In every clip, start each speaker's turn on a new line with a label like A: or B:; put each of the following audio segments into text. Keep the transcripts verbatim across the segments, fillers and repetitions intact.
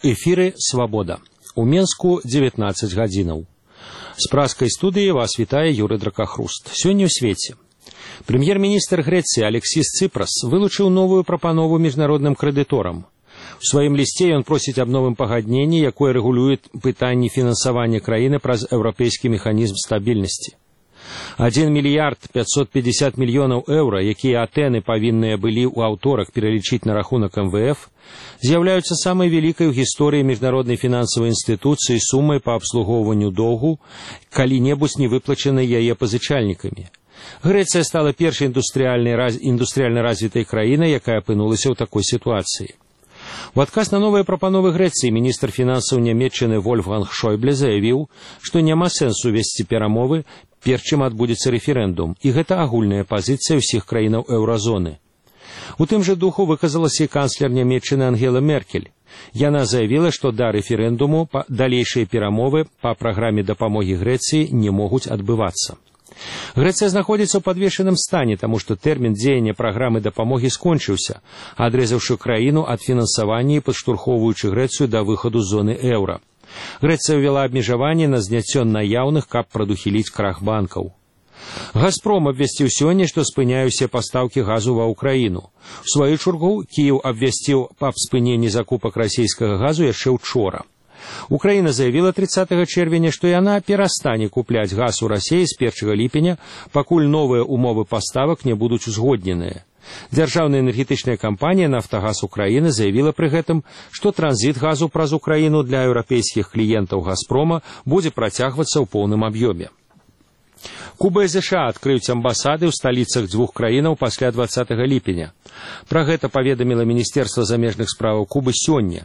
A: Эфіры «Свабода». У Менску дзевятнаццаць гадзінаў. З праскай студыі вас вітае Юрый Дракахруст. Сёння ў свеце. Прэм'ер-міністр Грэцыі Алексіс Цыпрас вылучыў новую прапанову міжнародным крэдыторам. У сваім лісце ён просіць аб новым пагадненні, якое рэгулюе пытанні фінансавання краіны праз еўрапейскі механізм стабільнасці. адзін мільярд пятьсот пятьдесят мільёнаў еўра, якія Атэны павінныя былі ў аўторак пералічыць на рахунак эм вэ эф, з'яўляюцца самай вялікай у гісторыі міжнароднай фінансавай інстытуцыі сумай па абслугоўванню доўгу, калі-небудзь не выплачанай яе пазычальнікамі. Грэцыя стала першай індустрыяльна развітай краінай, якая апынулася ў такой сітуацыі. У адказ на новыя прапановы Грэцыі міністр фінансаў Нямецчыны Вольфганг Шойбле заявіў, што няма сэнсу весці перамовы, перш чым адбудзецца рэферэндум, і гэта агульная пазіцыя ўсіх краінаў еўразоны. У тым жа духу выказалася і канцлер Нямецчыны Ангела Меркель. Яна заявіла, што да рэферэндуму далейшыя перамовы па праграме дапамогі Грэцыі не могуць адбывацца. Грэцыя знаходзіцца ў падвешаным стане, таму што тэрмін дзеяння праграмы дапамогі скончыўся, адрэзаўшы краіну ад фінансавання і падштурхоўваючы Грэцыю да выхаду з зоны еўра. Грэцыя ўвяла абмежаванне на зняццё наяўных, каб прадухіліць крах банкаў. «Газпром» абвясціў сёння, што спыняюцца пастаўкі газу ва ўкраіну. У сваю чаргу Кіеў абвясціў аб спыненні закупак расійскага газу яшчэ учора. Украіна заявіла тридцатага чэрвеня, што яна перастане купляць газ у Расіі з першага ліпеня, пакуль новыя умовы паставак не будуць узгодненыя. Дзяржаўная энергетычная кампанія «Нафтагаз Украіны» заявіла пры гэтым, што транзіт газу праз Украіну для еўрапейскіх кліентаў «Газпрома» будзе працягвацца ў поўным аб'ёме. Куба і ЗША адкрыюць амбасады ў сталіцах дзвюх краінаў пасля двадцатага ліпеня. Пра гэта паведаміла Міністэрства замежных справаў Кубы сёння,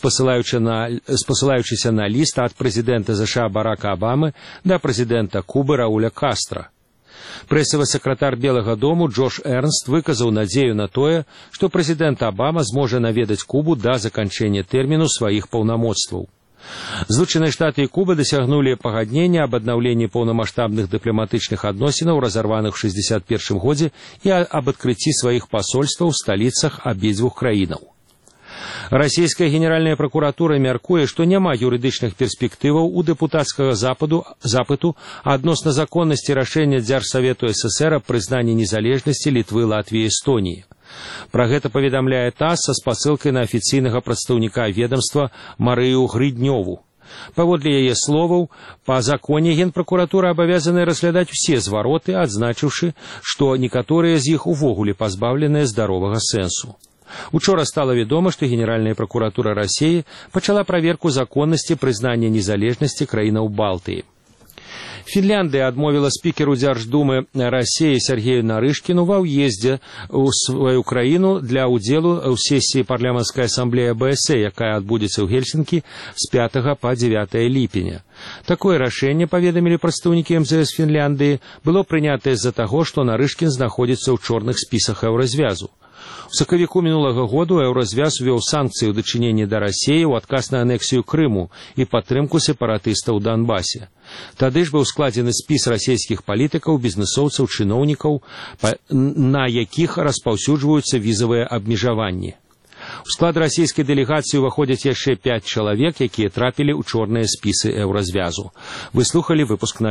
A: спасылаючыся на ліст ад прэзідэнта ЗША Барака Абамы да прэзідэнта Кубы Рауля Кастра. Прэсавы сакратар Белага дому Джош Эрнст выказаў надзею на тое, што прэзідэнт Абама зможа наведаць Кубу да заканчэння тэрміну сваіх паўнамоцтваў. Злучаныя Штаты і Куба дасягнулі пагаднення аб аднаўленні паўнамаштабных дыпламатычных адносінаў, разарваных у шэсцьдзесят першым годзе, і аб адкрыцці сваіх пасольстваў у сталіцах абедзвюх краінаў. Расійская генеральная пракуратура мяркуе, што няма юрыдычных перспектываў у дэпутацкага запыту адносна законнасці рашэння Дзяржсавету СССР аб прызнанні незалежнасці Літвы, Латвіі і Эстоніі. Пра гэта паведамляе ТАСС са спасылкай на афіцыйнага прадстаўніка ведамства Марыю Грыднёву. Паводле яе словаў, па законе генпракуратура абавязаная разглядаць усе звароты, адзначыўшы, што некаторыя з іх увогуле пазбаўленыя здаровага сэнсу. Учора стала вядома, што Генеральная пракуратура Расіі пачала праверку законнасці прызнання незалежнасці краінаў Балтыі. Фінляндыя адмовіла спікеру Дзярждумы Расіі Сергею Нарышкіну ва ўездзе ў сваю краіну для ўдзелу ў сесіі парламенцкай асамблеі АБС, якая адбудзецца ў Гельсінкі з пятага па дзевятае ліпеня. Такое рашэнне, паведамілі прадстаўнікі эм зэ эс Фінляндыі, было прынятае з-за таго, што Нарышкін знаходзіцца ў чорных спісах еўразвязу. У сакавіку мінулага году еўразвяз увёў санкцыі ў дачыненні да Расіі ў адказ на анексію Крыму і падтрымку сепаратыстаў у Донбасе. Тады ж быў складзены спіс расійскіх палітыкаў, бізнэсоўцаў, чыноўнікаў, на якіх распаўсюджваюцца візавыя абмежаванні. У склад расійскай дэлегацыі ўваходзяць яшчэ пяць чалавек, якія трапілі ў чорныя спісы еўразвязу. Вы слухалі выпуск